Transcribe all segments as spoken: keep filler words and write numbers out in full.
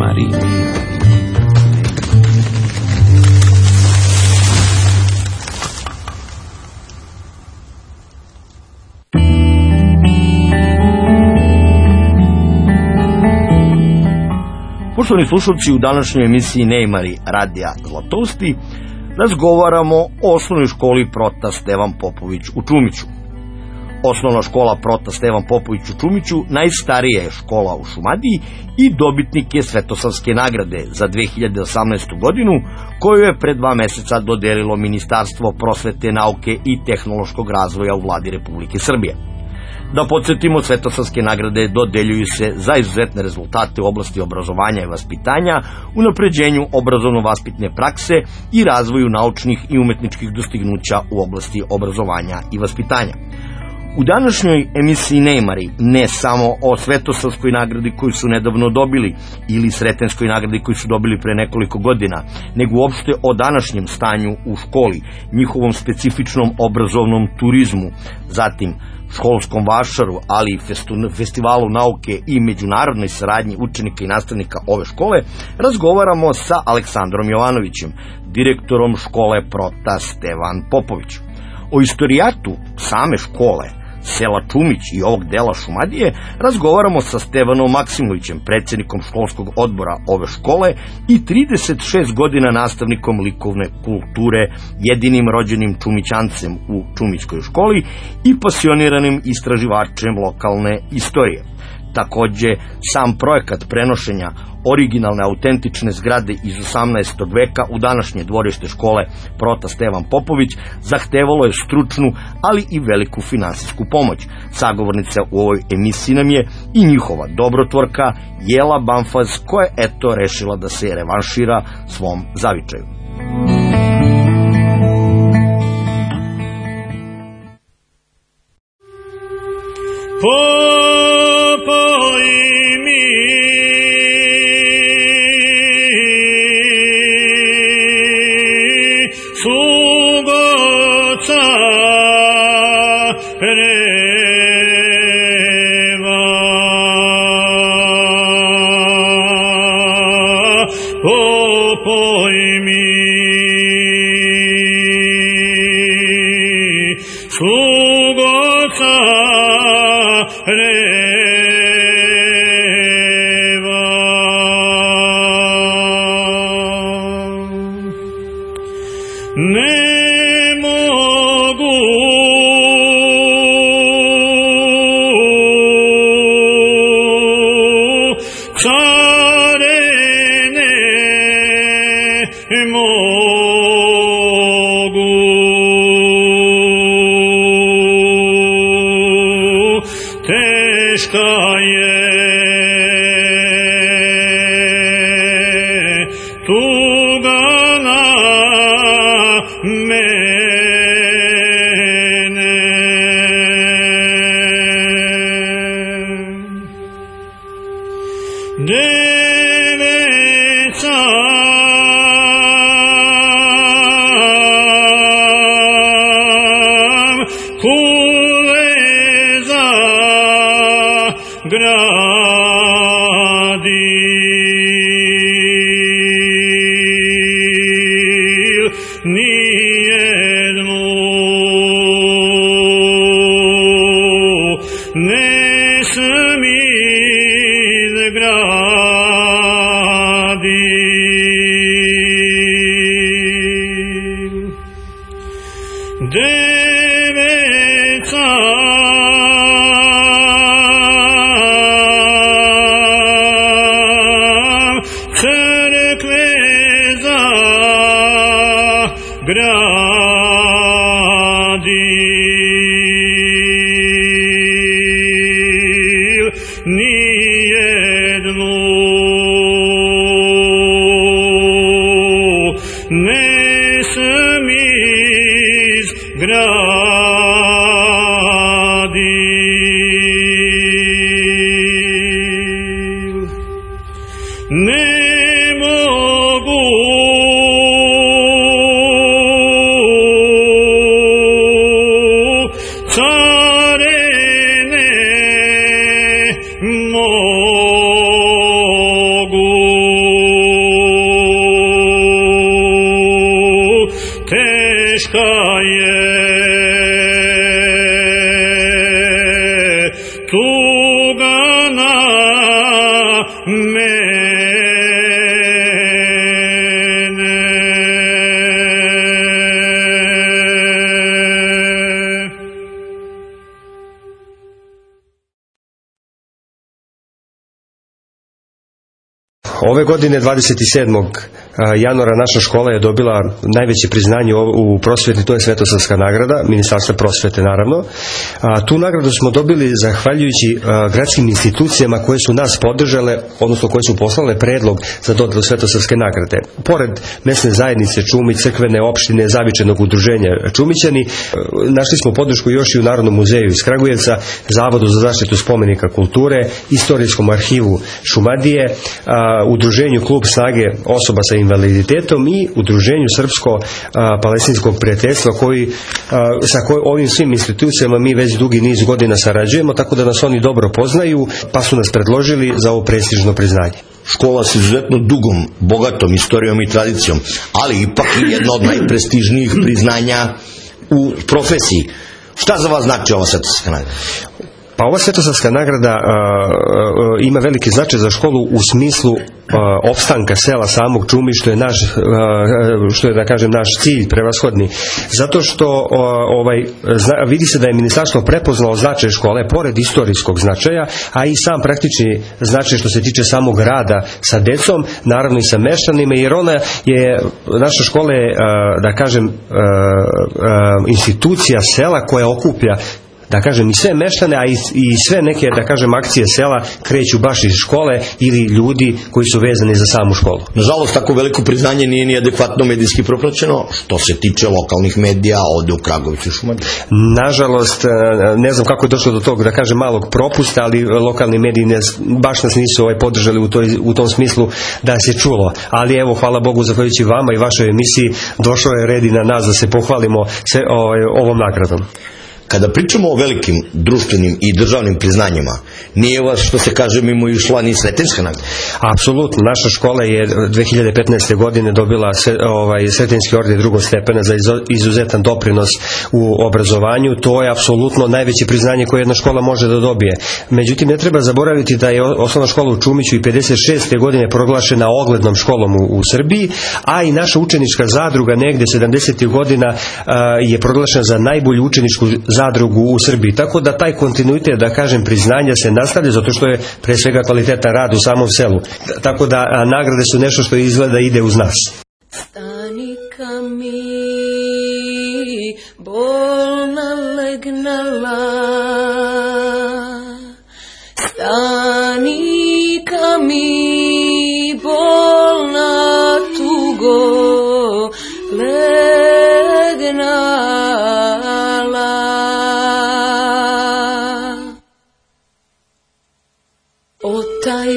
Mariji. Poštovani slušalci, u današnjoj emisiji Neimari radija Zlatousti razgovaramo o osnovnoj školi Prota Stevan Popović u Čumiću. Osnovna škola Prota Stevan Popović u Čumiću najstarija je škola u Šumadiji i dobitnik je Svetosavske nagrade za dve hiljade osamnaestu godinu, koju je pre dva meseca dodelilo Ministarstvo prosvete, nauke i tehnološkog razvoja u Vladi Republike Srbije. Da podsjetimo, Svetosavske nagrade dodeljuju se za izuzetne rezultate u oblasti obrazovanja i vaspitanja, unapređenju obrazovno-vaspitne prakse i razvoju naučnih i umetničkih dostignuća u oblasti obrazovanja i vaspitanja. U današnjoj emisiji Neimari ne samo o Svetosavskoj nagradi koju su nedavno dobili ili Sretenskoj nagradi koju su dobili pre nekoliko godina, nego uopšte o današnjem stanju u školi, njihovom specifičnom obrazovnom turizmu, zatim školskom vašaru, ali i festivalu nauke i međunarodnoj saradnji učenika i nastavnika ove škole, razgovaramo sa Aleksandrom Jovanovićem, direktorom škole Prota Stevan Popović. O istorijatu same škole, sela Čumić i ovog dela Šumadije razgovaramo sa Stevanom Maksimovićem, predsjednikom školskog odbora ove škole i trideset šest godina nastavnikom likovne kulture, jedinim rođenim Čumićancem u Čumićkoj školi i pasioniranim istraživačem lokalne istorije. Takođe, sam projekat prenošenja originalne autentične zgrade iz osamnaestog veka u današnje dvorište škole Prota Stevan Popović zahtevalo je stručnu, ali i veliku finansijsku pomoć. Sagovornica u ovoj emisiji nam je i njihova dobrotvorka Jela Banfaz, koja je eto rešila da se revanšira svom zavičaju. Popoj mi sugoca reva, popoj mi sugoca reva. Ne mogu care, ne mogu teška je tuga na mene. Deveca kuleza gradi, nijednu ne smi gradi. Deveca crkve za gradi, nijednu ne smi gradi. Ne mogu care, ne mogu teška je tuga na mene. Ove godine dvadeset sedmog januara naša škola je dobila najveće priznanje u prosveti, to je Svetosavska nagrada, Ministarstva prosvete naravno. Tu nagradu smo dobili zahvaljujući gradskim institucijama koje su nas podržale, odnosno koje su poslale predlog za dodelu Svetosavske nagrade. Pored mesne zajednice Čumić, crkvene opštine, Zavičajnog udruženja Čumićani, našli smo podršku još i u Narodnom muzeju iz Kragujevca, Zavodu za zaštitu spomenika kulture, Istorijskom arhivu Šumadije, Udruženju Klub snage osoba sa invaliditetom i Udruženju Srpsko-palestinskog prijateljstva koji, sa koj, ovim svim institucijama mi već dugi niz godina sarađujemo, tako da nas oni dobro poznaju, pa su nas predložili za ovo prestižno priznanje. Škola s izuzetno dugom, bogatom istorijom i tradicijom, ali ipak i jedno od najprestižnijih priznanja u profesiji. Šta za vas znači ova Svetosavska nagrada? Pa ova Svetosavska nagrada a, a, ima veliki značaj za školu u smislu a, opstanka sela samog Čumić, što je naš, a, što je da kažem naš cilj prevashodni. Zato što a, ovaj, zna, vidi se da je ministarstvo prepoznalo značaj škole pored istorijskog značaja, a i sam praktični značaj što se tiče samog rada sa decom, naravno i sa meštanima, jer ona je, naša škola je, a, da kažem, a, a, institucija sela koja okuplja, da kažem, i sve meštane, a i, i sve neke, da kažem, akcije sela kreću baš iz škole ili ljudi koji su vezani za samu školu. Nažalost, tako veliko priznanje nije ni adekvatno medijski propraćeno što se tiče lokalnih medija ovdje u Kragujevcu i Šumadiji. Nažalost, ne znam kako je došlo do tog, da kažem, malog propusta, ali lokalni mediji ne, baš nas nisu ovaj podržali u, toj, u tom smislu da se čulo. Ali evo, hvala Bogu, zahvaljujući vama i vašoj emisiji, došao je red i na nas da se pohvalimo se, ovaj, ovom nagradom. Kada pričamo o velikim društvenim i državnim priznanjima, nije vas, što se kaže, mimo išla ni Sretenjska nagrada? Apsolutno. Naša škola je dve hiljade petnaeste. godine dobila ovaj, Sretenjski orden drugog stepena za izuzetan doprinos u obrazovanju. To je apsolutno najveće priznanje koje jedna škola može da dobije. Međutim, ne treba zaboraviti da je osnovna škola u Čumiću i pedeset šeste. godine proglašena oglednom školom u, u Srbiji, a i naša učenička zadruga negde sedamdesetih godina a, je proglašena za najbolju učeničku zadrugu u Srbiji. Tako da taj kontinuitet, da kažem, priznanja se nastavlja, zato što je pre svega kvalitetan rad u samom selu. Tako da a, nagrade su nešto što izgleda ide uz nas. Stanika mi bolna legnala, stanika mi bolna tugo legnala. O taj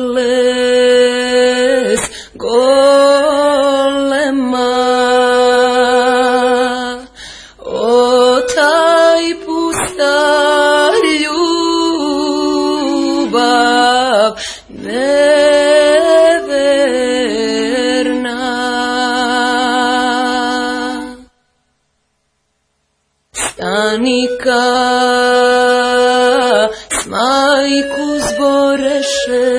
boles golema, o taj pusta ljubav neverna. Stanika s majku zboreše,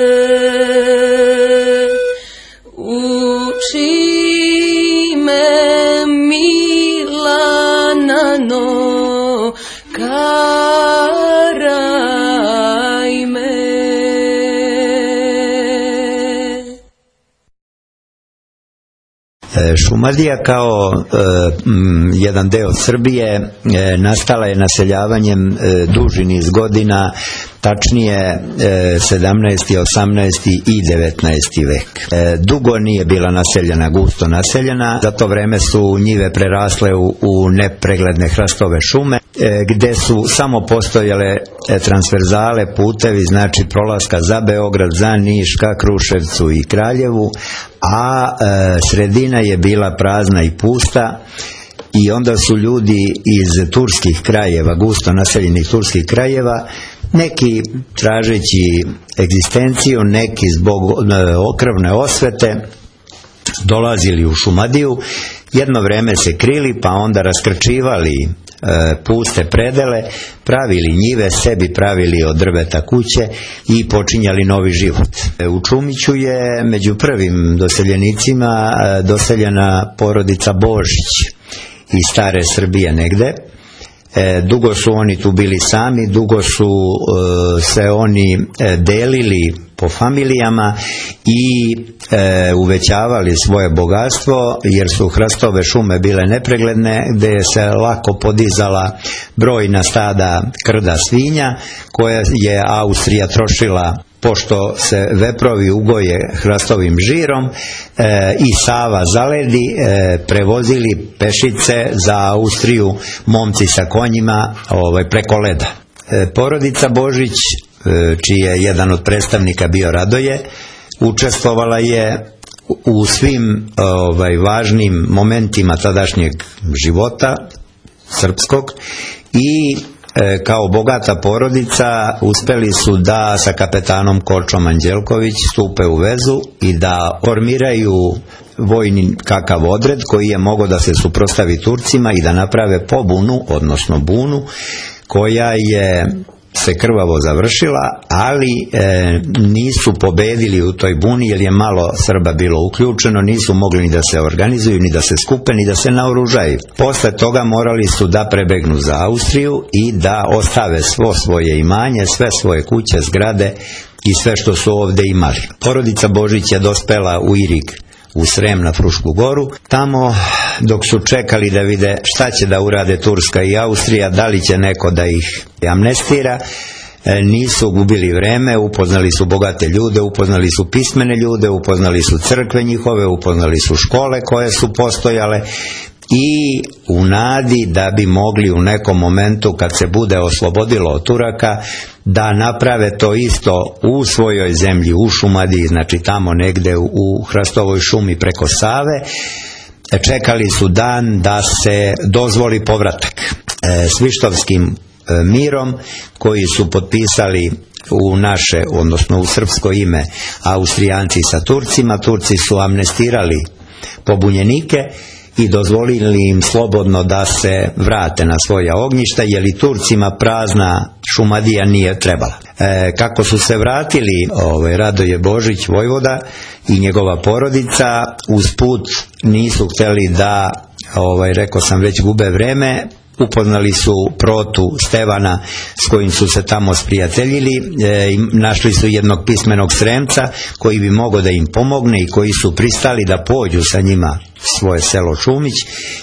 uči me Milanano, karaj me. Šumadija kao e, m, jedan deo Srbije e, nastala je naseljavanjem e, duži niz godina, tačnije e, sedamnaesti, osamnaesti i devetnaesti vek. E, dugo nije bila naseljena, gusto naseljena, za to vreme su njive prerasle u, u nepregledne hrastove šume, e, gde su samo postojale e, transverzale, putevi, znači prolaska za Beograd, za Niš, ka Kruševcu i Kraljevu, a e, sredina je bila prazna i pusta. I onda su ljudi iz turskih krajeva, gusto naseljenih turskih krajeva, neki tražeći egzistenciju, neki zbog okrvne osvete, dolazili u Šumadiju jedno vreme se krili, pa onda raskrčivali e, puste predele, pravili njive, sebi pravili od drveta kuće i počinjali novi život. E, u Čumiću je među prvim doseljenicima e, doseljena porodica Božić iz stare Srbije negde. E, dugo su oni tu bili sami, dugo su e, se oni e, delili po familijama i e, uvećavali svoje bogatstvo, jer su hrastove šume bile nepregledne, gde se lako podizala brojna stada krda svinja koje je Austrija trošila, pošto se veprovi ugoje hrastovim žirom e, i Sava zaledi, e, prevozili pešice za Austriju momci sa konjima ovaj, preko leda. E, porodica Božić, e, čiji je jedan od predstavnika bio Radoje, učestvovala je u svim ovaj, važnim momentima tadašnjeg života srpskog i kao bogata porodica uspeli su da sa kapetanom Kočom Anđelković stupe u vezu i da formiraju vojni kakav odred koji je mogao da se suprotstavi Turcima i da naprave pobunu, odnosno bunu, koja je se krvavo završila, ali e, nisu pobedili u toj buni, jer je malo Srba bilo uključeno, nisu mogli ni da se organizuju, ni da se skupe, ni da se naoružaju. Posle toga morali su da prebegnu za Austriju i da ostave svo svoje imanje, sve svoje kuće, zgrade i sve što su ovde imali. Porodica Božić je dospela u Irig, u Srem, na Frušku goru. Tamo, dok su čekali da vide šta će da urade Turska i Austrija, da li će neko da ih amnestira, nisu gubili vreme, upoznali su bogate ljude, upoznali su pismene ljude, upoznali su crkve njihove, upoznali su škole koje su postojale i u nadi da bi mogli u nekom momentu, kad se bude oslobodilo od Turaka, da naprave to isto u svojoj zemlji, u Šumadiji, znači tamo negde u Hrastovoj šumi preko Save. Čekali su dan da se dozvoli povratak. E, Svištovskim mirom koji su potpisali u naše, odnosno u srpsko ime, Austrijanci sa Turcima, Turci su amnestirali pobunjenike i dozvolili im slobodno da se vrate na svoja ognjišta, jer i Turcima prazna Šumadija nije trebala. E, kako su se vratili ovaj, Radoje Božić, vojvoda, i njegova porodica, uz put nisu hteli da, ovaj, rekao sam već, gube vreme. Upoznali su Protu Stevana s kojim su se tamo sprijateljili, e, našli su jednog pismenog Sremca koji bi mogao da im pomogne i koji su pristali da pođu sa njima svoje selo Čumić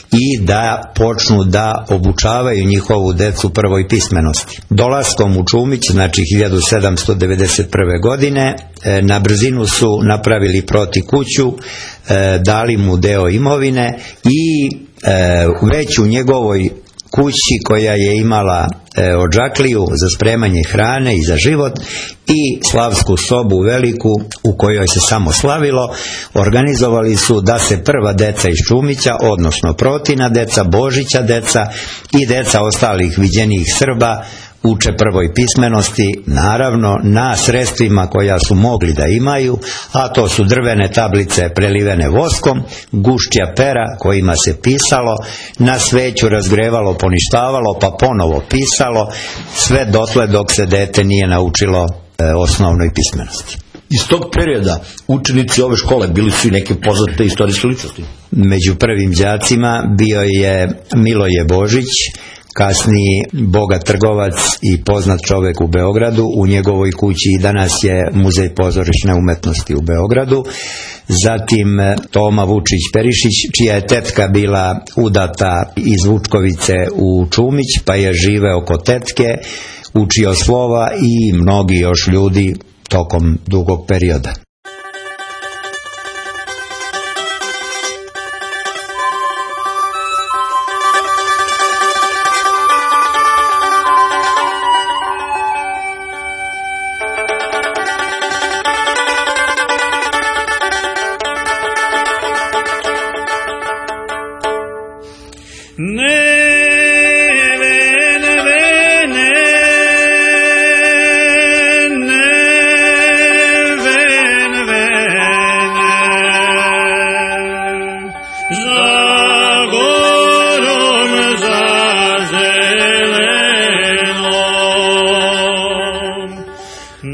i da počnu da obučavaju njihovu decu prvoj pismenosti. Dolaskom u Čumić, znači hiljadu sedamsto devedeset prve. godine, e, na brzinu su napravili Proti kuću, e, dali mu deo imovine i e, već u njegovoj kući, koja je imala e, odžakliju za spremanje hrane i za život i slavsku sobu veliku u kojoj se samo slavilo, organizovali su da se prva deca iz Čumića, odnosno Protina deca, Božića deca i deca ostalih viđenijih Srba uče prvoj pismenosti, naravno na sredstvima koja su mogli da imaju, a to su drvene tablice prelivene voskom, gušća pera kojima se pisalo, na sveću razgrevalo, poništavalo, pa ponovo pisalo, sve dotle dok se dete nije naučilo e, osnovnoj pismenosti. Iz tog perioda učenici ove škole bili su i neke poznate istorijske ličnosti. Među prvim đacima bio je Miloje Božić, kasniji bogat trgovac i poznat čovek u Beogradu. U njegovoj kući i danas je Muzej pozorišne umetnosti u Beogradu. Zatim Toma Vučić Perišić, čija je tetka bila udata iz Vučkovice u Čumić, pa je živeo kod tetke, učio slova i mnogi još ljudi tokom dugog perioda. Za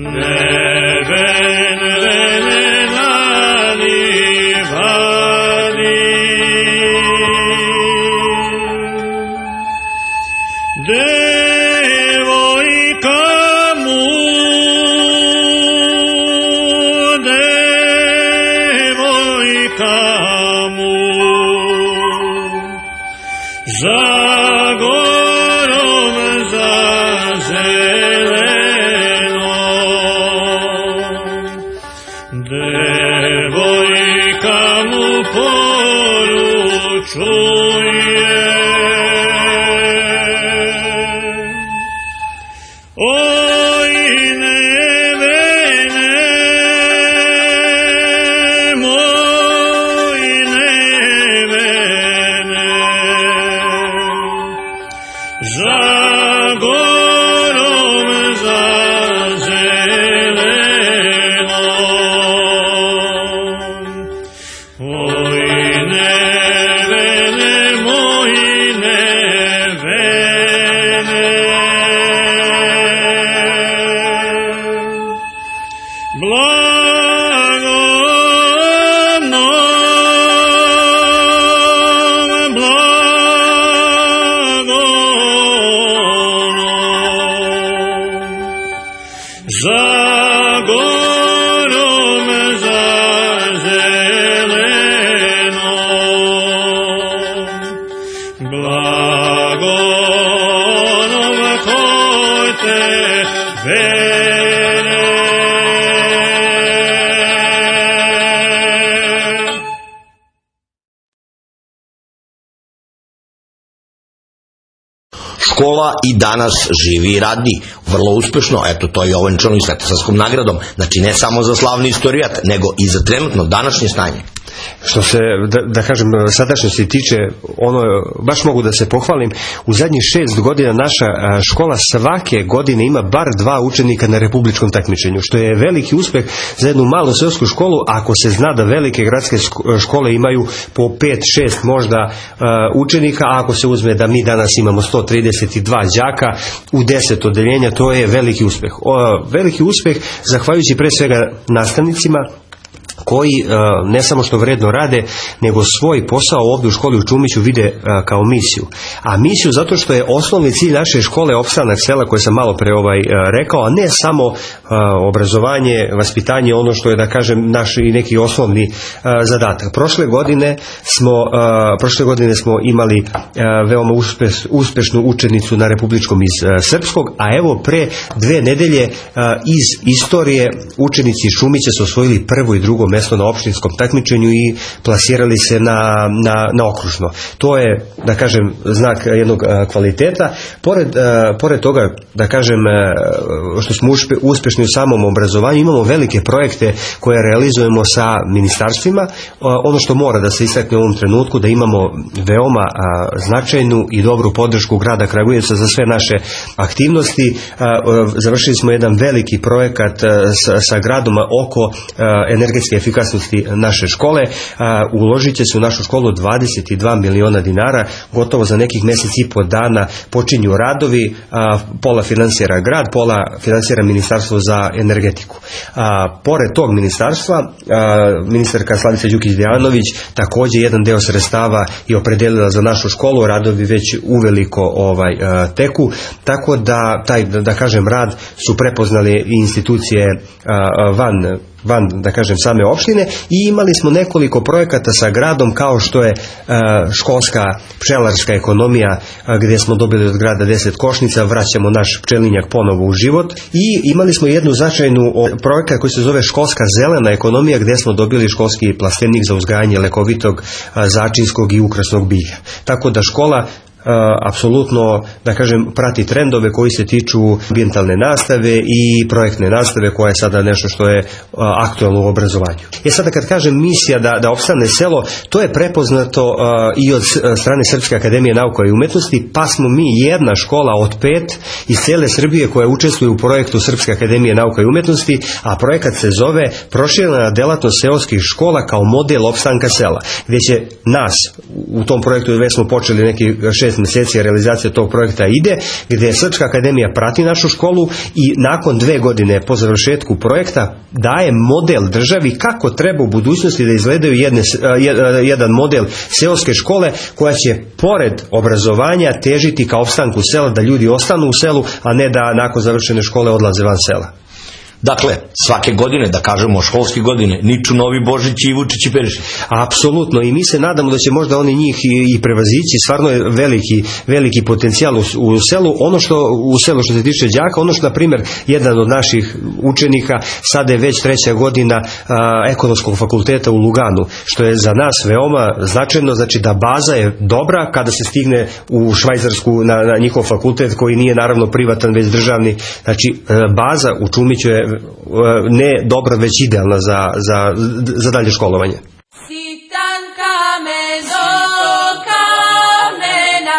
Škola i danas živi i radi vrlo uspešno, eto to je ovenčano i Svetosavskom nagradom, znači ne samo za slavni istorijat, nego i za trenutno današnje stanje. Što se, da, da kažem, sadašnjosti tiče, ono, baš mogu da se pohvalim, u zadnjih šest godina naša škola svake godine ima bar dva učenika na republičkom takmičenju, što je veliki uspeh za jednu malu seosku školu, ako se zna da velike gradske škole imaju po pet šest možda učenika, a ako se uzme da mi danas imamo sto trideset dva đaka u deset odeljenja, to je veliki uspeh. O, veliki uspeh zahvaljujući pre svega nastavnicima, koji ne samo što vredno rade, nego svoj posao ovdje u školi u Čumiću vide kao misiju. A misiju zato što je osnovni cilj naše škole opstanak sela, koje sam malo pre ovaj rekao, a ne samo obrazovanje, vaspitanje, ono što je, da kažem, naš i neki osnovni zadatak. Prošle godine smo, prošle godine smo imali veoma uspeš, uspešnu učenicu na republičkom iz srpskog, a evo pre dve nedelje iz istorije učenici Šumića su osvojili prvo i drugo mesto na opštinskom takmičenju i plasirali se na, na, na okružno. To je, da kažem, znak jednog kvaliteta. Pored, pored toga, da kažem, što smo uspešni u samom obrazovanju, imamo velike projekte koje realizujemo sa ministarstvima. Ono što mora da se istakne u ovom trenutku, da imamo veoma značajnu i dobru podršku grada Kragujevca za sve naše aktivnosti. Završili smo jedan veliki projekat sa, sa gradom oko energetske efikasnosti naše škole. Uložit će se u našu školu dvadeset dva miliona dinara, gotovo za nekih mjesec i po dana počinju radovi, pola finansira grad, pola finansira Ministarstvo za energetiku. Pored tog ministarstva, ministarka Slavica Đukić-Dejanović također jedan deo sredstava je opredelila za našu školu, radovi već uveliko ovaj, teku, tako da taj, da kažem, rad su prepoznali i institucije van van, da kažem, same opštine, i imali smo nekoliko projekata sa gradom, kao što je školska pčelarska ekonomija, gdje smo dobili od grada deset košnica, vraćamo naš pčelinjak ponovo u život, i imali smo jednu značajnu projekat koji se zove školska zelena ekonomija, gdje smo dobili školski plastenik za uzgajanje lekovitog, začinskog i ukrasnog bilja. Tako da škola Uh, apsolutno, da kažem, prati trendove koji se tiču ambijentalne nastave i projektne nastave, koja je sada nešto što je uh, aktualno u obrazovanju. E sada kad kažem misija da, da opstane selo, to je prepoznato uh, i od strane Srpske akademije nauka i umetnosti, pa smo mi jedna škola od pet iz cele Srbije koja učestvuje u projektu Srpske akademije nauka i umetnosti, a projekat se zove Proširena delatnost seoskih škola kao model opstanka sela, gdje će nas u tom projektu, već smo počeli neki šest šest mjeseci realizacija tog projekta ide, gdje Srpska akademija prati našu školu i nakon dve godine po završetku projekta daje model državi kako treba u budućnosti da izgledaju jedne, jedan model seoske škole koja će pored obrazovanja težiti ka opstanku sela, da ljudi ostanu u selu, a ne da nakon završene škole odlaze van sela. Dakle, svake godine, da kažemo školske godine, niču novi Božići i Vučići Perišić. Apsolutno, i mi se nadamo da će možda oni njih i, i prevazići. Stvarno je veliki, veliki potencijal u, u selu. Ono što u selu što se tiče đaka, ono što na primjer jedan od naših učenika sada je već treća godina a, ekonomskog fakulteta u Luganu, što je za nas veoma značajno, znači da baza je dobra kada se stigne u Švajcarsku na, na njihov fakultet koji nije naravno privatan već državni. Znači baza u Čumiću je ne dobra, već idealna za, za, za dalje školovanje. Sitan kamen do kamena,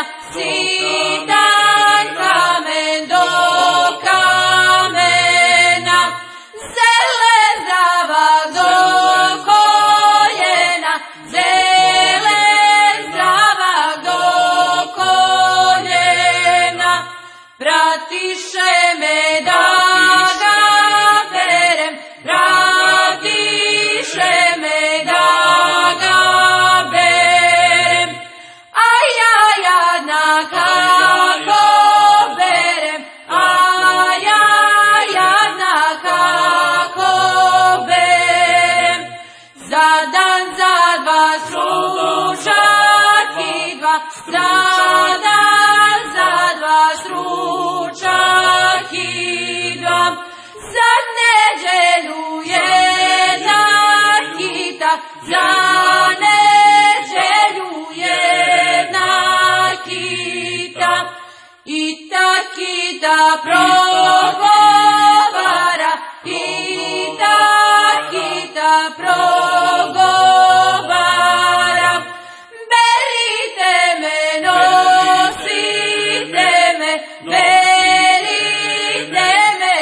sitan kamen do kamena, železava do koljena, železava do koljena, pratiše me da progovara, kita, kita progovara, berite me, nosite me, berite me,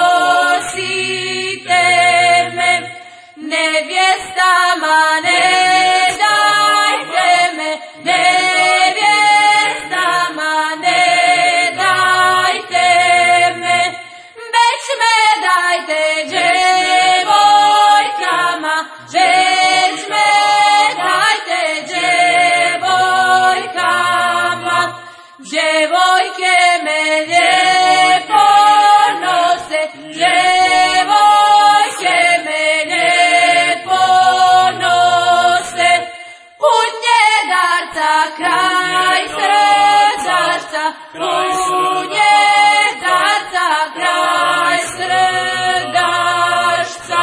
nosite me, nevjestama ne dajte me, nevjestama ne dajte me, već me dajte djevojkama, već me dajte djevojkama, djevojke me lijepo nose, djevojke me lijepo nose, put njegarca kraj srđarca, put njegarca kraj srđarca.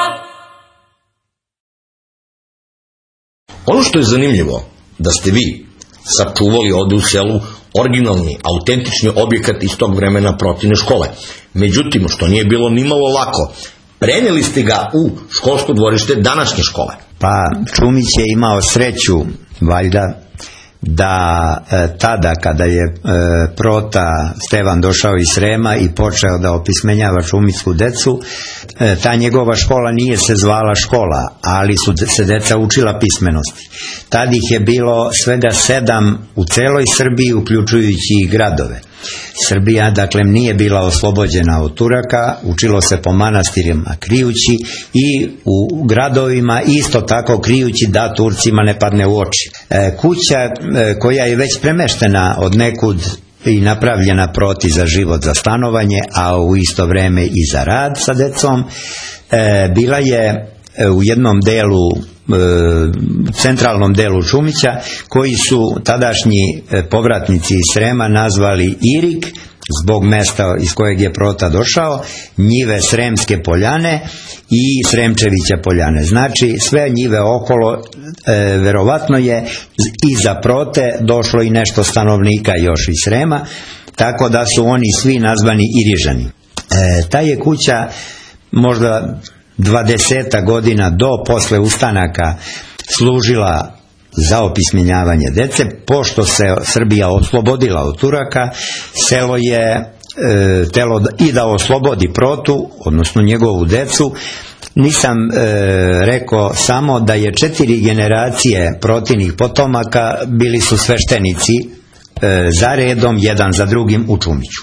Ono što je zanimljivo, da ste vi sačuvali ovde u selu originalni, autentični objekat iz tog vremena protivne škole. Međutim, što nije bilo nimalo lako, prenijeli ste ga u školsko dvorište današnje škole. Pa Čumić je imao sreću, valjda, da e, tada kada je e, prota Stevan došao iz Srema i počeo da opismenjava čumičku decu, e, ta njegova škola nije se zvala škola, ali su se deca učila pismenosti. Tad ih je bilo svega sedam u celoj Srbiji, uključujući i gradove. Srbija, dakle, nije bila oslobođena od Turaka, učilo se po manastirima krijući i u gradovima isto tako krijući da Turcima ne padne u oči. E, kuća e, koja je već premeštena od nekud i napravljena proti za život, za stanovanje, a u isto vreme i za rad sa decom, e, bila je u jednom delu, centralnom delu Čumića, koji su tadašnji povratnici iz Srema nazvali Irig, zbog mesta iz kojeg je prota došao, njive Sremske poljane i Sremčevića poljane. Znači sve njive okolo, e, verovatno je iza prote došlo i nešto stanovnika još iz Srema, tako da su oni svi nazvani Irižani. E, ta je kuća možda dvadeseta godina do posle ustanaka služila za opismenjavanje dece. Pošto se Srbija oslobodila od Turaka, selo je e, telo i da oslobodi protu, odnosno njegovu decu. Nisam e, rekao samo da je četiri generacije protivnih potomaka bili su sveštenici e, za redom, jedan za drugim u Čumiću.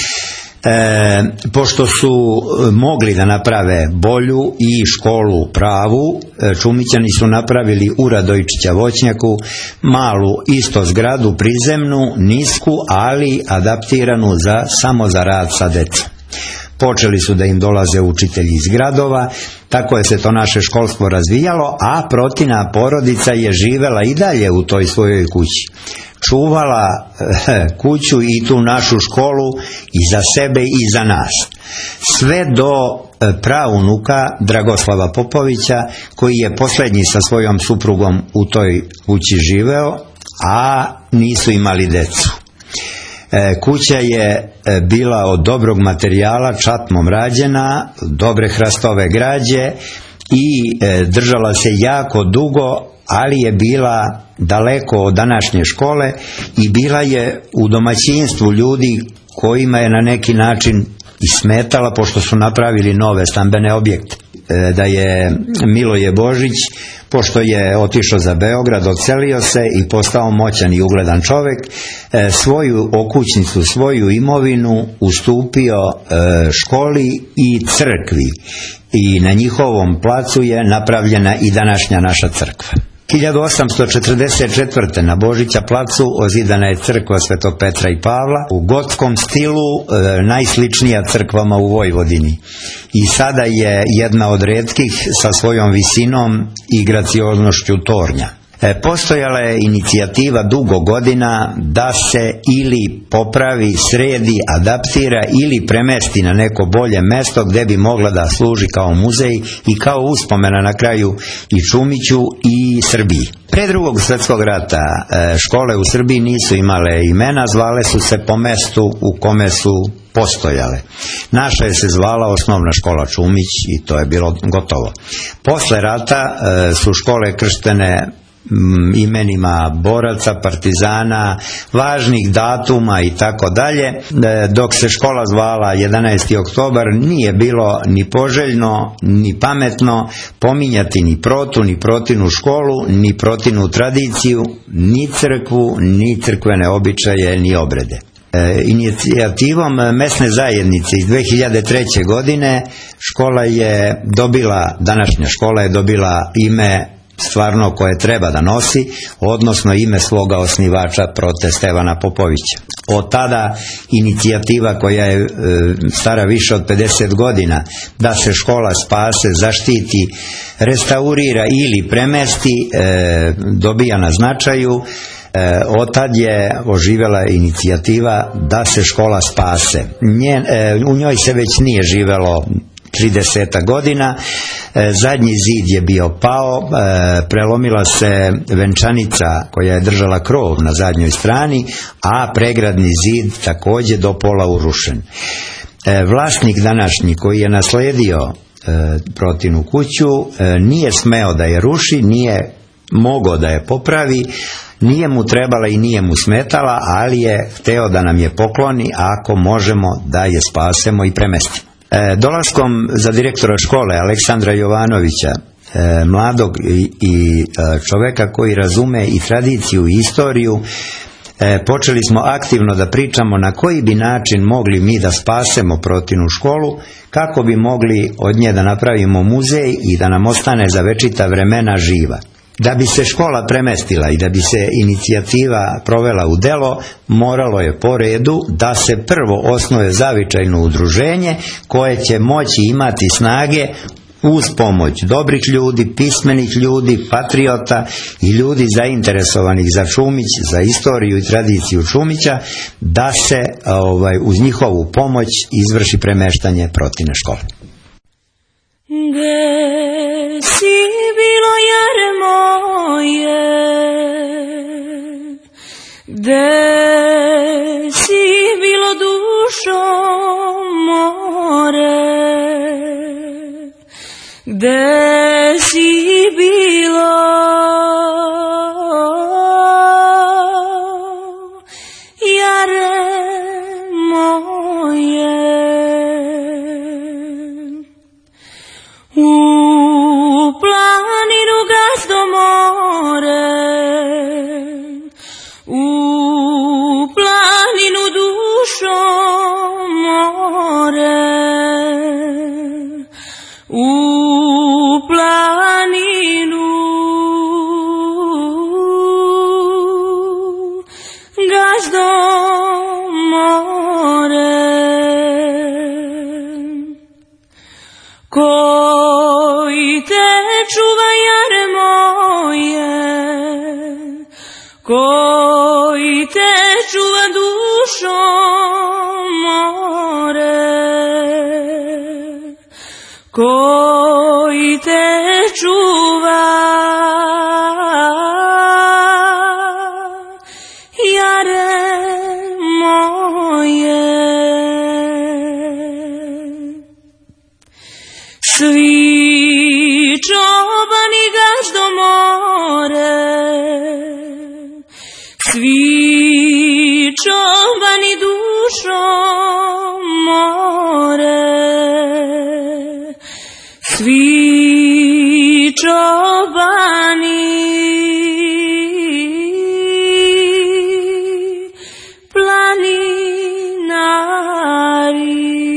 E, pošto su mogli da naprave bolju i školu pravu, Čumićani su napravili u Radojičića voćnjaku malu isto zgradu prizemnu, nisku, ali adaptiranu za, samo za rad sa decom. Počeli su da im dolaze učitelji iz gradova, tako je se to naše školstvo razvijalo, a Protina porodica je živela i dalje u toj svojoj kući. Čuvala eh, kuću i tu našu školu i za sebe i za nas. Sve do eh, praunuka Dragoslava Popovića, koji je posljednji sa svojom suprugom u toj kući živeo, a nisu imali decu. E, kuća je e, bila od dobrog materijala, čatmom rađena, dobre hrastove građe i e, držala se jako dugo, ali je bila daleko od današnje škole i bila je u domaćinstvu ljudi kojima je na neki način i smetala, pošto su napravili nove stambene objekte. E, da je Miloje Božić, pošto je otišao za Beograd, odselio se i postao moćan i ugledan čovjek, e, svoju okućnicu, svoju imovinu ustupio e, školi i crkvi, i na njihovom placu je napravljena i današnja naša crkva. hiljadu osamsto četrdeset četvrte. na Božića placu ozidana je crkva Svetog Petra i Pavla u gotskom stilu, e, najsličnija crkvama u Vojvodini, i sada je jedna od retkih sa svojom visinom i gracioznošću tornja. E, postojala je inicijativa dugo godina da se ili popravi, sredi, adaptira ili premesti na neko bolje mesto gdje bi mogla da služi kao muzej i kao uspomena na kraju i Čumiću i Srbiji. Pre drugog svjetskog rata e, škole u Srbiji nisu imale imena, zvale su se po mestu u kome su postojale. Naša je se zvala Osnovna škola Čumić i to je bilo gotovo. Posle rata e, su škole krštene imenima boraca, partizana, važnih datuma i tako dalje. Dok se škola zvala jedanaesti oktobar, nije bilo ni poželjno ni pametno pominjati ni Protu, ni Protinu školu, ni Protinu tradiciju, ni crkvu, ni crkvene običaje, ni obrede. E, inicijativom mesne zajednice iz dve hiljade treće. godine škola je dobila, današnja škola je dobila ime stvarno koje treba da nosi, odnosno ime svoga osnivača Prote Stevana Popovića. Od tada inicijativa koja je e, stara više od pedeset godina da se škola spase, zaštiti, restaurira ili premesti, e, dobija na značaju. E, od tad je oživjela inicijativa da se škola spase. Njen, e, u njoj se već nije živelo trideset godina, e, zadnji zid je bio pao, e, prelomila se venčanica koja je držala krov na zadnjoj strani, a pregradni zid također do pola urušen. E, vlasnik današnji koji je nasledio e, Protinu kuću e, nije smeo da je ruši, nije mogao da je popravi, nije mu trebala i nije mu smetala, ali je hteo da nam je pokloni ako možemo da je spasemo i premestimo. E, dolaskom za direktora škole Aleksandra Jovanovića, e, mladog i, i čoveka koji razume i tradiciju i istoriju, e, počeli smo aktivno da pričamo na koji bi način mogli mi da spasemo Protinu školu, kako bi mogli od nje da napravimo muzej i da nam ostane za večita vremena živa. Da bi se škola premestila i da bi se inicijativa provela u delo, moralo je po redu da se prvo osnuje zavičajno udruženje koje će moći imati snage uz pomoć dobrih ljudi, pismenih ljudi, patriota i ljudi zainteresovanih za Čumić, za istoriju i tradiciju Čumića, da se ovaj, uz njihovu pomoć izvrši premeštanje Protine škole. Gde si bilo jare moje, gde si bilo dušo more, gde si bilo jare moje. U planinu gazdo more, u planinu, gazdo more, koji te čuva, jare moje, koji te čuva, dušo more, koji te čuva, jare moje. Svi čobani, gazdo more, svi čobani, dušo more, svi čobani, planinari.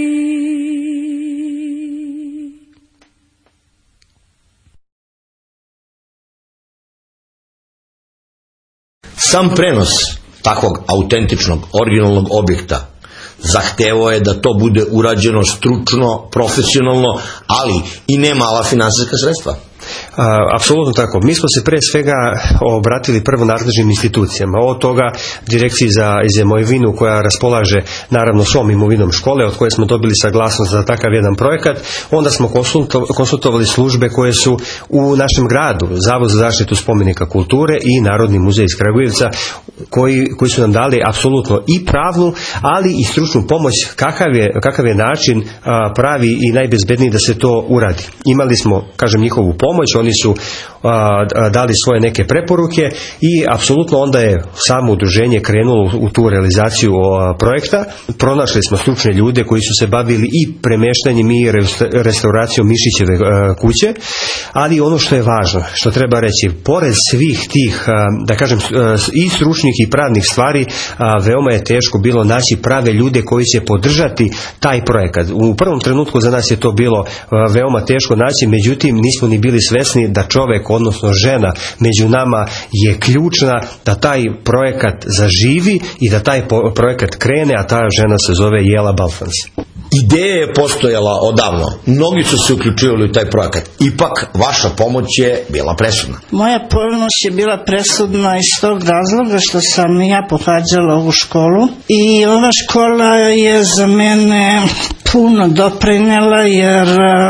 Sam prenos takvog autentičnog, originalnog objekta zahtevao je da to bude urađeno stručno, profesionalno, ali i ne mala finansijska sredstva. Apsolutno tako. Mi smo se pre svega obratili prvo nadležnim institucijama, od toga Direkciji za imovinu koja raspolaže naravno svom imovinom škole, od koje smo dobili saglasnost za takav jedan projekat. Onda smo konsultovali službe koje su u našem gradu, Zavod za zaštitu spomenika kulture i Narodni muzej iz Kragujevca, koji, koji su nam dali apsolutno i pravnu, ali i stručnu pomoć kakav je, kakav je način a, pravi i najbezbedniji da se to uradi. Imali smo, kažem, njihovu pomoć, oni su a, dali svoje neke preporuke i apsolutno onda je samo udruženje krenulo u tu realizaciju a, projekta. Pronašli smo stručne ljude koji su se bavili i premeštanjem i restauracijom Mišićeve a, kuće, ali ono što je važno, što treba reći, pored svih tih, a, da kažem, a, i stručnih i pravnih stvari, a, veoma je teško bilo naći prave ljude koji će podržati taj projekat. U prvom trenutku za nas je to bilo a, veoma teško naći, međutim nismo ni bili svesni da čovek, odnosno žena među nama je ključna da taj projekat zaživi i da taj projekat krene, a ta žena se zove Jela Balfans. Ideja je postojala odavno. Mnogi su se uključivali u taj projekat. Ipak, vaša pomoć je bila presudna. Moja pomoć je bila presudna iz tog razloga što sam ja pohađala ovu školu i ova škola je za mene puno doprinela jer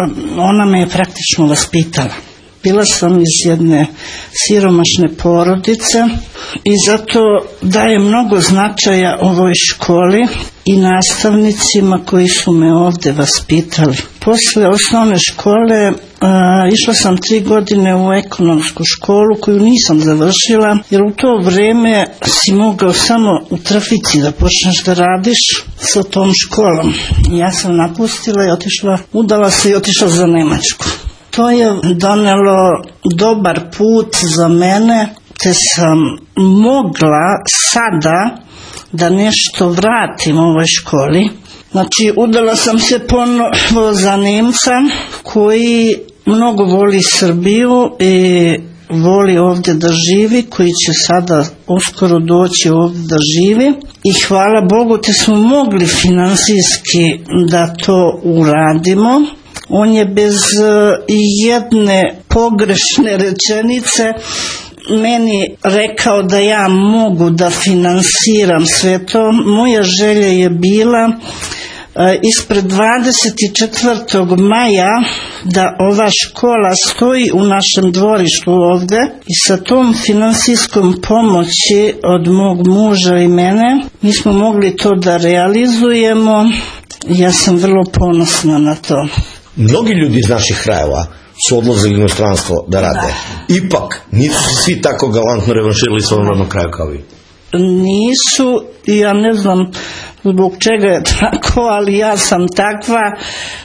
ona me je praktično vaspitala. Bila sam iz jedne siromašne porodice i zato daje mnogo značaja ovoj školi i nastavnicima koji su me ovde vaspitali. Posle osnovne škole a, išla sam tri godine u ekonomsku školu koju nisam završila, jer u to vreme si mogao samo u trafici da počneš da radiš sa tom školom. Ja sam napustila i otišla, udala se i otišla za Nemačku. To je donelo dobar put za mene, te sam mogla sada da nešto vratim ovoj školi. Znači, udala sam se ponovo za Nemca koji mnogo voli Srbiju i voli ovdje da živi, koji će sada uskoro doći ovdje da živi. I hvala Bogu te smo mogli finansijski da to uradimo. On je bez jedne pogrešne rečenice meni rekao da ja mogu da finansiram sve to. Moja želja je bila ispred dvadeset četvrtog maja da ova škola stoji u našem dvorištu ovde i sa tom finansijskom pomoći od mog muža i mene mi smo mogli to da realizujemo. Ja sam vrlo ponosna na to. Mnogi ljudi iz naših krajeva su odlazili u inostranstvo da rade. Ipak, nisu se svi tako galantno revanširali s ovom rodnom kraju kao vi. Nisu, ja ne znam zbog čega je tako, ali ja sam takva.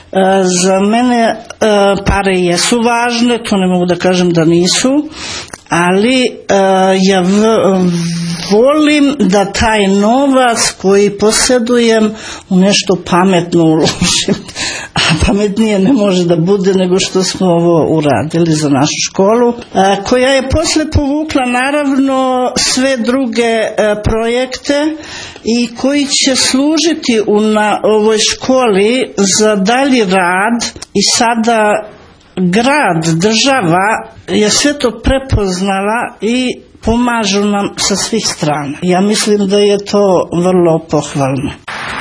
Za mene pare jesu važne, to ne mogu da kažem da nisu, ali uh, ja v, volim da taj novac koji posjedujem u nešto pametno uložim. A pametnije ne može da bude nego što smo ovo uradili za našu školu, a, koja je posle povukla naravno sve druge a, projekte i koji će služiti u na ovoj školi za dalji rad. I sada grad, država je sve to prepoznala i pomažu nam sa svih strana. Ja mislim da je to vrlo pohvalno.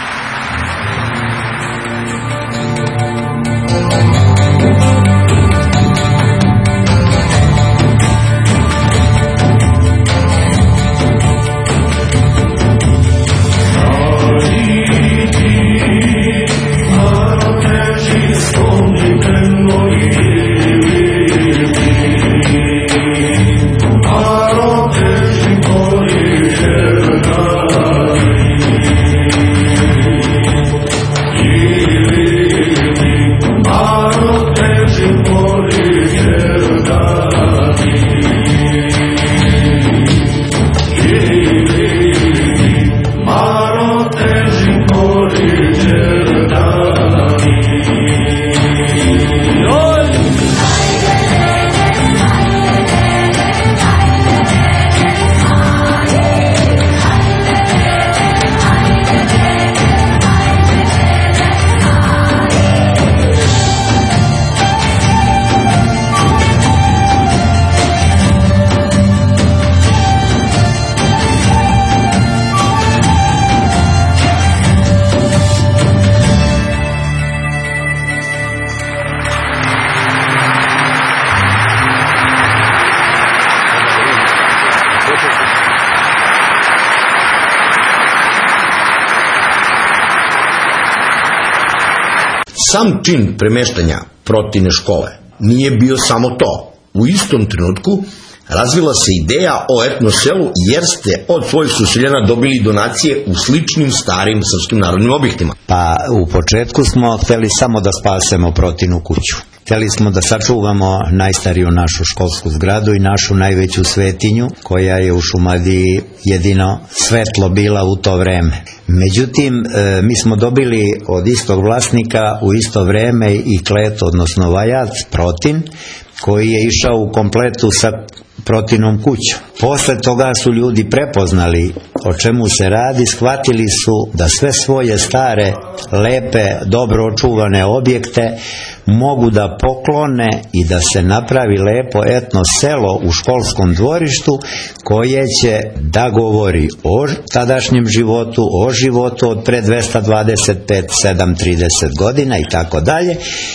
Sam čin premeštanja Protine škole nije bio samo to. U istom trenutku razvila se ideja o etno selu jer ste od svojih suseljana dobili donacije u sličnim starim srpskim narodnim objektima. Pa u početku smo hteli samo da spasemo Protinu kuću. Hteli smo da sačuvamo najstariju našu školsku zgradu i našu najveću svetinju, koja je u Šumadiji jedino svetlo bila u to vreme. Međutim, e, mi smo dobili od istog vlasnika u isto vreme i klet, odnosno vajac, Protin, koji je išao u kompletu sa Protinom kućom. Posle toga su ljudi prepoznali o čemu se radi, shvatili su da sve svoje stare, lepe, dobro očuvane objekte mogu da poklone i da se napravi lepo etno selo u školskom dvorištu koje će da govori o tadašnjem životu, o životu od pre dvesta dvadeset pet, sedam, trideset godina i tako dalje.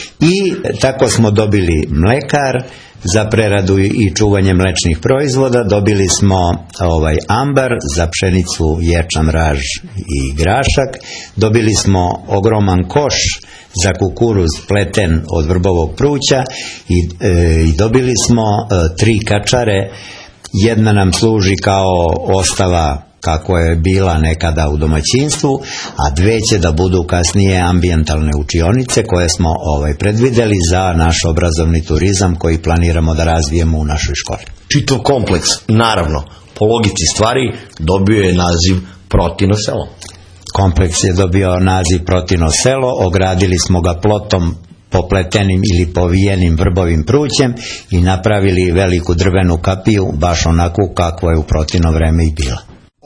I tako smo dobili mlekar za preradu i čuvanje mlečnih proizvoda, dobili smo ovaj ambar za pšenicu, ječam, raž i grašak, dobili smo ogroman koš za kukuruz pleten od vrbovog pruća i, e, i dobili smo e, tri kačare. Jedna nam služi kao ostava kako je bila nekada u domaćinstvu, a dve će da budu kasnije ambijentalne učionice koje smo ovaj predvideli za naš obrazovni turizam koji planiramo da razvijemo u našoj školi. Čitav kompleks, naravno, po logici stvari, dobio je naziv Protino selo. Kompleks je dobio naziv Protino selo, ogradili smo ga plotom popletenim ili povijenim vrbovim prućem i napravili veliku drvenu kapiju, baš onako kako je u Protino vreme i bila.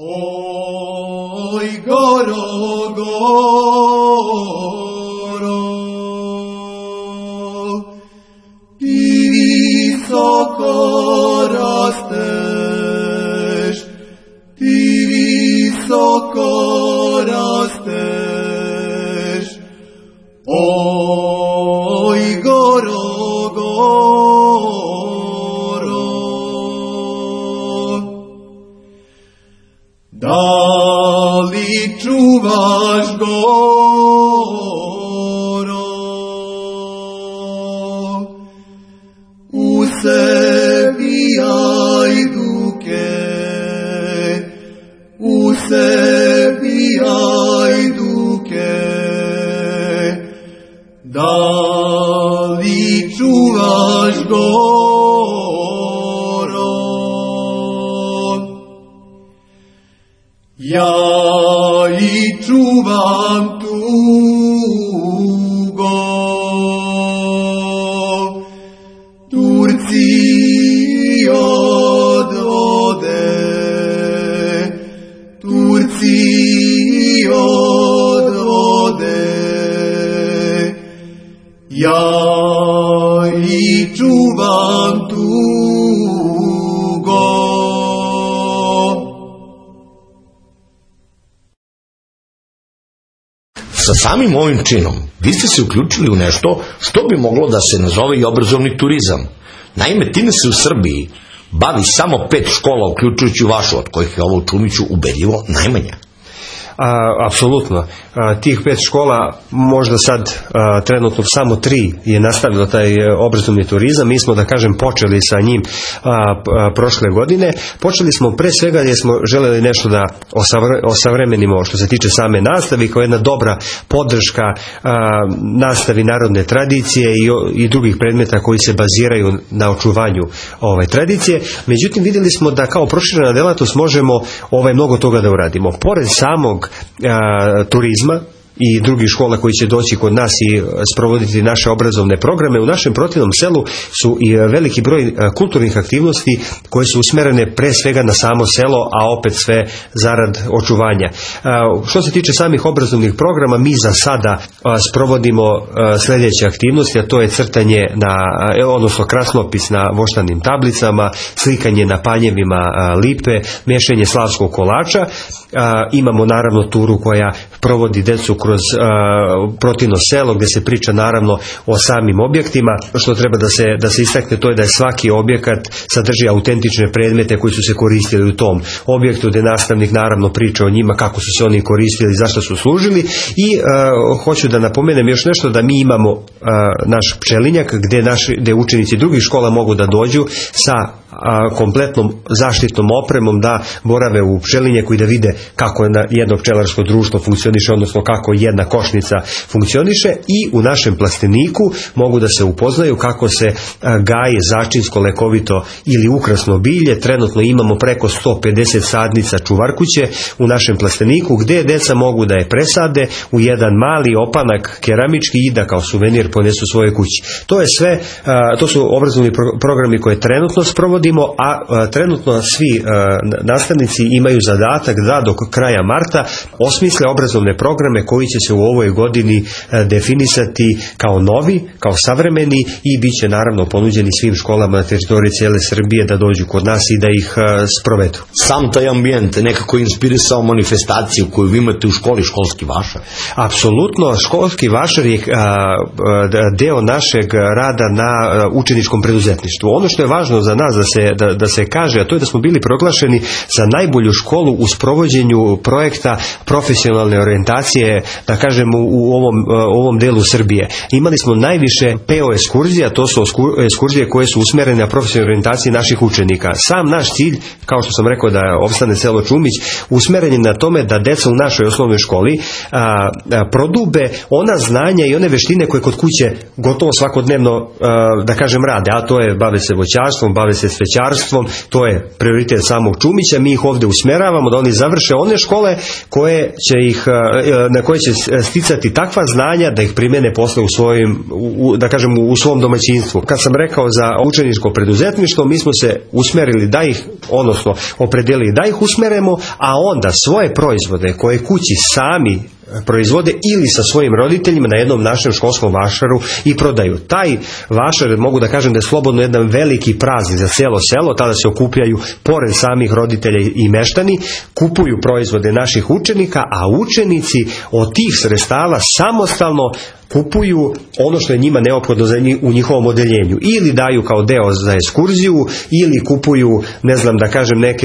Oj, goro, goro, ti visoko rasteš, ti visoko rasteš, oj, goro, goro, da li čuvaš goro, u sebi ajduke, u sebi ajduke, da li čuvaš goro, ja i čuvam tugo. Turci odvode, Turci odvode, ja i čuvam tugo. Sa samim ovim činom vi ste se uključili u nešto što bi moglo da se nazove i obrazovni turizam. Naime, time se u Srbiji bavi samo pet škola, uključujući vašu, od kojih je ovo u Čumiću ubedljivo najmanja. A, apsolutno. A, tih pet škola, možda sad a, trenutno samo tri je nastavilo taj a, obrazovni turizam. Mi smo, da kažem, počeli sa njim a, a, prošle godine. Počeli smo pre svega jer smo želeli nešto da osavre, osavremenimo što se tiče same nastave, kao jedna dobra podrška a, nastavi narodne tradicije i, i drugih predmeta koji se baziraju na očuvanju ovaj, tradicije. Međutim, vidjeli smo da kao proširena delatnost možemo ovaj, mnogo toga da uradimo. Pored samog a, turizma i drugih škola koji će doći kod nas i sprovoditi naše obrazovne programe, u našem protivnom selu su i veliki broj kulturnih aktivnosti koje su usmerene pre svega na samo selo, a opet sve zarad očuvanja. Što se tiče samih obrazovnih programa, mi za sada sprovodimo sljedeće aktivnosti, a to je crtanje na, odnosno krasnopis na voštanim tablicama, slikanje na panjevima lipe, mešanje slavskog kolača. Imamo naravno turu koja provodi decu kroz uh, protivno selo, gdje se priča naravno o samim objektima. Što treba da se, da se istakne, to je da je svaki objekat sadrži autentične predmete koji su se koristili u tom objektu, gdje nastavnik naravno priča o njima, kako su se oni koristili, zašto su služili. I uh, hoću da napomenem još nešto, da mi imamo uh, naš pčelinjak gdje, naši, gdje učenici drugih škola mogu da dođu sa a, kompletnom zaštitnom opremom, da borave u pčelinjaku i da vide kako jedno pčelarsko društvo funkcioniše, odnosno kako jedna košnica funkcioniše, i u našem plasteniku mogu da se upoznaju kako se a, gaje začinsko lekovito ili ukrasno bilje. Trenutno imamo preko sto pedeset sadnica čuvarkuće u našem plasteniku, gdje deca mogu da je presade u jedan mali opanak keramički i da kao suvenir ponesu svoje kući. To je sve, a, to su obrazovni pro- programi koje trenutno sprovodimo, a, a trenutno svi a, nastavnici imaju zadatak da do kraja marta osmisle obrazovne programe koji će se u ovoj godini a, definisati kao novi, kao savremeni, i bit će naravno ponuđeni svim školama na teritoriji cijele Srbije da dođu kod nas i da ih a, sprovedu. Sam taj ambijent nekako inspirisao manifestaciju koju vi imate u školi Školski vašar? Apsolutno, Školski vašar je a, a, deo našeg rada na a, učeničkom preduzetništvu. Ono što je važno za nas da se, da, da se kaže, a to je da smo bili proglašeni za najbolju školu u sprovođenju projekta profesionalne orijentacije, da kažemo, u ovom, u ovom delu Srbije. Imali smo najviše P O ekskurzija, to su ekskurzije koje su usmjerene na profesionalnu orijentaciju naših učenika. Sam naš cilj, kao što sam rekao da opstane selo Čumić, usmjeren je na tome da deca u našoj osnovnoj školi a, a, prodube ona znanja i one veštine koje kod kuće gotovo svakodnevno a, da kažem rade, a to je bave se voćarstvom, bave se cvećarstvom, to je prioritet samog Čumića. Mi ih ovdje usmjeravamo da oni završe one škole koje će ih, na koje će sticati takva znanja da ih primjene posle u svojim, u, da kažem, u svom domaćinstvu. Kad sam rekao za učeničko preduzetništvo, mi smo se usmjerili da ih, odnosno opredelili da ih usmeremo, a onda svoje proizvode koje kući sami proizvode ili sa svojim roditeljima na jednom našem školskom vašaru i prodaju. Taj vašar, mogu da kažem da je slobodno jedan veliki praznik za cijelo selo. Tada se okupljaju pored samih roditelja i meštani, kupuju proizvode naših učenika, a učenici od tih sredstava samostalno kupuju ono što je njima neophodno za njih, u njihovom odeljenju, ili daju kao deo za ekskurziju, ili kupuju, ne znam da kažem, neke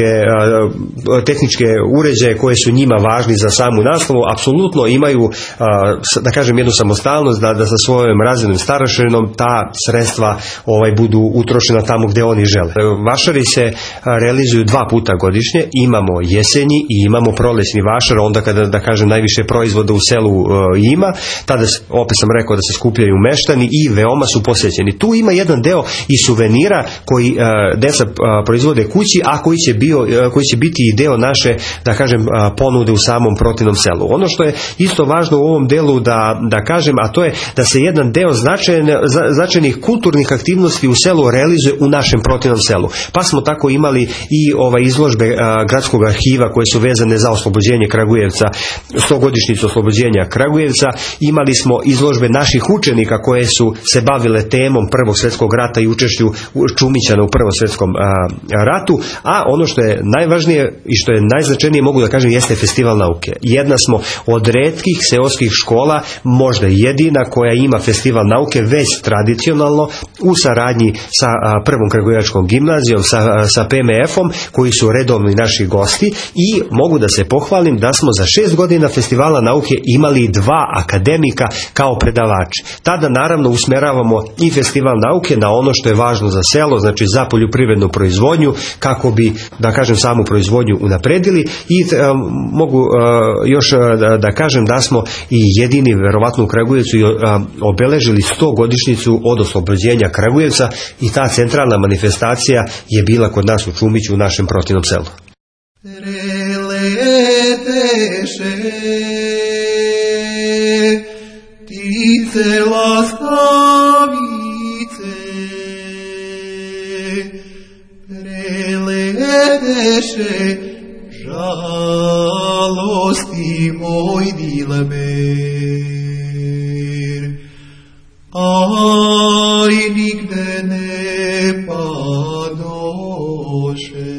a, tehničke uređaje koje su njima važni za samu nastavu. Apsolutno imaju a, da kažem jednu samostalnost da, da sa svojom razrednom starošinom ta sredstva ovaj, budu utrošena tamo gdje oni žele. Vašari se a, realizuju dva puta godišnje, imamo jesenji i imamo prolećni vašar, onda kada, da kažem, najviše proizvoda u selu a, ima, tada opet opet sam rekao da se skupljaju meštani i veoma su posjećeni. Tu ima jedan deo i suvenira koji uh, deca uh, proizvode kući, a koji će, bio, uh, koji će biti i deo naše, da kažem, uh, ponude u samom protivnom selu. Ono što je isto važno u ovom delu da, da kažem, a to je da se jedan deo značajen, značajnih kulturnih aktivnosti u selu realizuje u našem protivnom selu. Pa smo tako imali i ova izložbe uh, gradskog arhiva koje su vezane za oslobođenje Kragujevca, stogodišnjicu oslobođenja Kragujevca. Imali smo izložbe naših učenika koje su se bavile temom Prvog svjetskog rata i učešću Čumićana u Prvom svjetskom a, ratu, a ono što je najvažnije i što je najznačajnije, mogu da kažem, jeste festival nauke. Jedna smo od retkih seoskih škola, možda jedina, koja ima festival nauke već tradicionalno u saradnji sa a, Prvom kragujevačkom gimnazijom, sa, a, sa P M F-om, koji su redovni naši gosti, i mogu da se pohvalim da smo za šest godina festivala nauke imali dva akademika kao predavači. Tada naravno usmeravamo i festival nauke na ono što je važno za selo, znači za poljoprivrednu proizvodnju, kako bi, da kažem, samu proizvodnju unapredili. I e, mogu e, još da, da kažem da smo i jedini verovatno u Kragujevcu e, obeležili sto godišnjicu od oslobođenja Kragujevca, i ta centralna manifestacija je bila kod nas u Čumiću, u našem protivnom selu. Preleteše ptice laskavice, preleteše žalosti moj dilber, aj nigde ne padoše.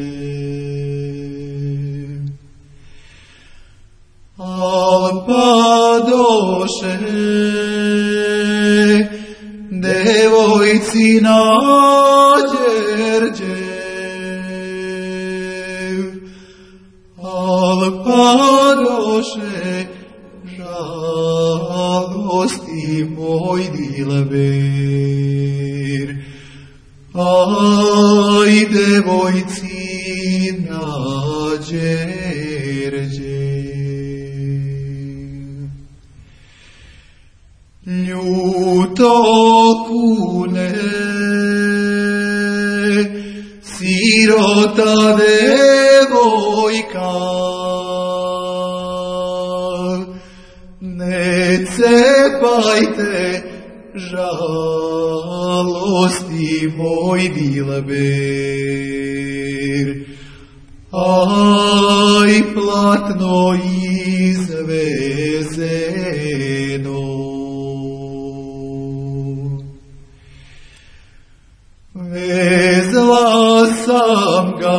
Al padoše devojci na Đerđev, al padoše žalosti moj dilber, aj devojci na Đerđev. Ljuto kune, sirota devojka, ne cepajte žalosti moj dilber, aj platno izvezeno. Vezla sam ga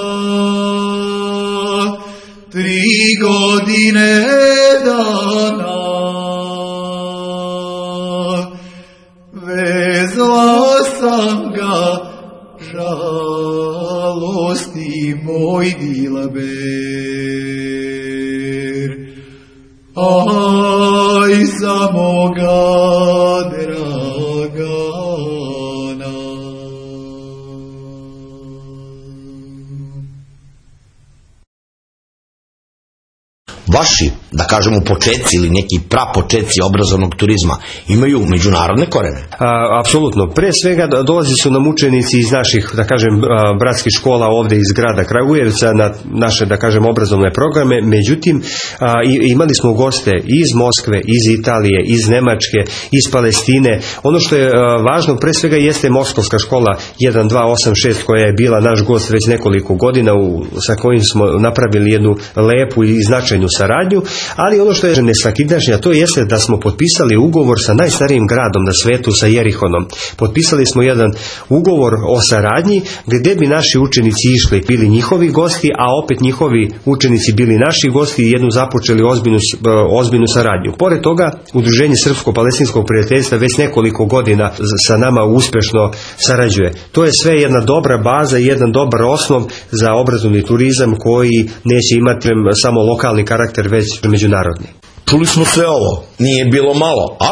tri godine dana, vezla sam ga žalosti moj dilber, aj za moga dragana. Vaši, da kažemo, početci ili neki prapočetci obrazovnog turizma imaju međunarodne korene? A, apsolutno. Pre svega dolazi su nam učenici iz naših, da kažem, bratskih škola ovde iz grada Kragujevca na naše, da kažem, obrazovne programe. Međutim, a, imali smo goste iz Moskve, iz Italije, iz Nemačke, iz Palestine. Ono što je a, važno pre svega jeste Moskovska škola jedan dva osam šest, koja je bila naš gost već nekoliko godina, u, sa kojim smo napravili jednu lepu i značajnu saradnju, ali ono što je nesvakidašnje, to jeste da smo potpisali ugovor sa najstarijim gradom na svetu, sa Jerihonom. Potpisali smo jedan ugovor o saradnji gdje bi naši učenici išli, bili njihovi gosti, a opet njihovi učenici bili naši gosti i jednu započeli ozbiljnu, ozbiljnu saradnju. Pored toga, Udruženje Srpsko-Palestinskog prijateljstva već nekoliko godina sa nama uspešno sarađuje. To je sve jedna dobra baza i jedan dobar osnov za obrazovni turizam koji neće imati samo lokalni karakter, već međunarodni. Čuli smo sve ovo, nije bilo malo, ali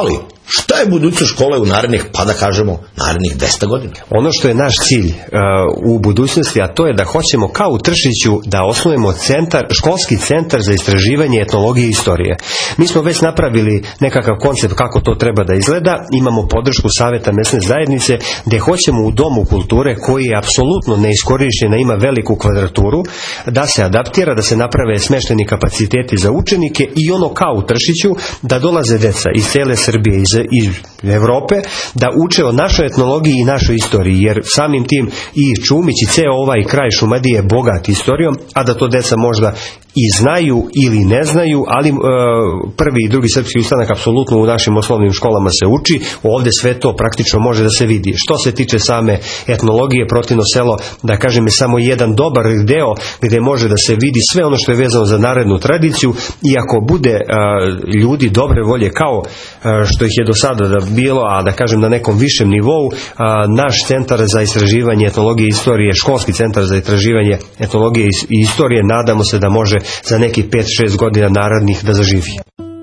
Šta je budućnost škole u narednih, pa da kažemo, narednih dvesta godina? Ono što je naš cilj uh, u budućnosti, a to je da hoćemo kao u Tršiću da osnujemo centar, školski centar za istraživanje etnologije i istorije. Mi smo već napravili nekakav koncept kako to treba da izgleda, imamo podršku Saveta mesne zajednice gde hoćemo u Domu kulture, koji je apsolutno neiskorišćen, ima veliku kvadraturu, da se adaptira, da se naprave smešteni kapaciteti za učenike i ono kao u Tršiću, da dolaze deca iz cele Srbije, iz, iz Evrope, da uče o našoj etnologiji i našoj istoriji, jer samim tim i Čumić i ceo ovaj kraj Šumadije je bogat istorijom, a da to deca možda i znaju ili ne znaju, ali e, prvi i drugi srpski ustanak apsolutno u našim osnovnim školama se uči, ovde sve to praktično može da se vidi. Što se tiče same etnologije, Protivno selo, da kažem, je samo jedan dobar deo gde može da se vidi sve ono što je vezano za narodnu tradiciju, i ako bude e, ljudi dobre volje kao e, što ih je do sada da bilo, a da kažem na nekom višem nivou, e, naš centar za istraživanje etnologije i istorije, školski centar za istraživanje etnologije i istorije, nadamo se da može za neki pet šest godina narednih da zaživi.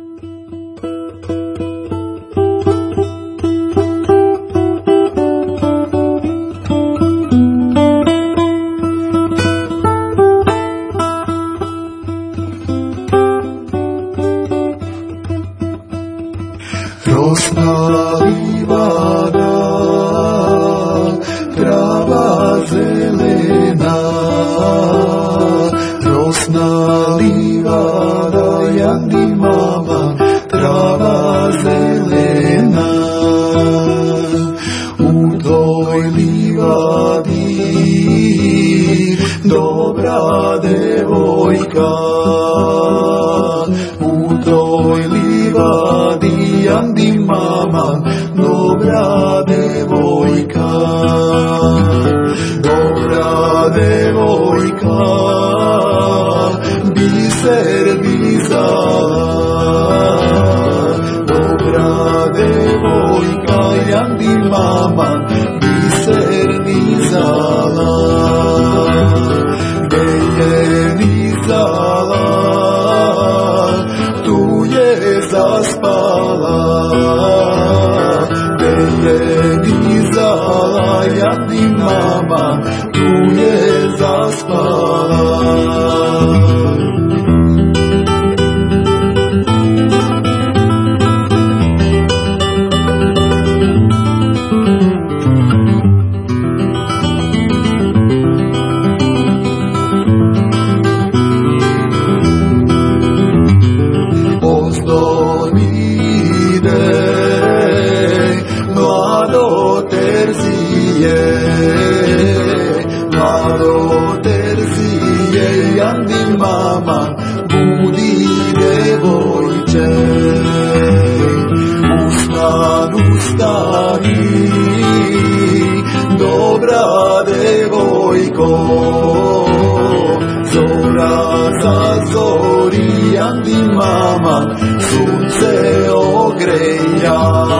Rosna livada, trava zelena, rosna livada, jandi mama, trava zelena. U toj livadi dobra devojka, u toj livadi jandi mama, dobra devojka, dobra devojka, biser bizala, dobra devojka, jandi mama, biser bizala, gde je bizala, tu je zaspala, gde je bizala, jandi mama, tu je zaspala. Mama, budi devojče, ustani, ustani, dobra devojko, zora za zori, jandi mama, sunce ogreja.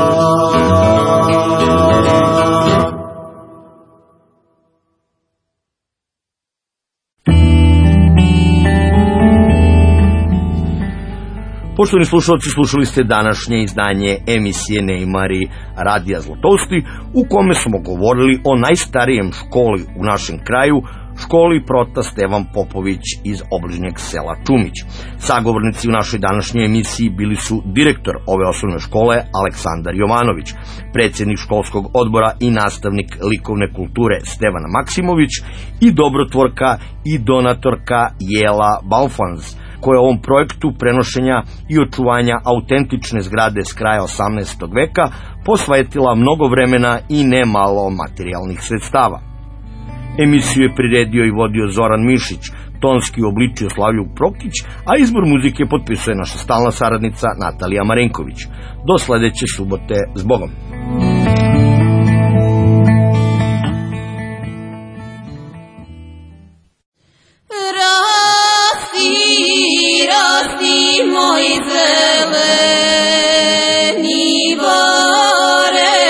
Poštovani slušalci, slušali ste današnje izdanje emisije Neimari Radija Zlatosti, u kome smo govorili o najstarijem školi u našem kraju, školi Prota Stevan Popović iz obližnjeg sela Čumić. Sagovornici u našoj današnjoj emisiji bili su direktor ove osnovne škole Aleksandar Jovanović, predsjednik školskog odbora i nastavnik likovne kulture Stevana Maksimović i dobrotvorka i donatorka Jela Balfans, koja je ovom projektu prenošenja i očuvanja autentične zgrade s kraja osamnaestog veka posvetila mnogo vremena i ne malo materijalnih sredstava. Emisiju je priredio i vodio Zoran Mišić, tonski obličio Slavlju Prokić, a izbor muzike potpisuje naša stalna saradnica Natalija Marenković. Do sledeće subote, s Bogom! Rasti moj zeleni bare,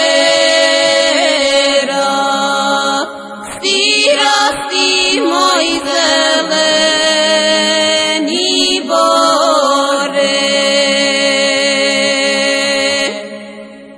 rasti, rasti moj zeleni bare.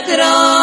vetra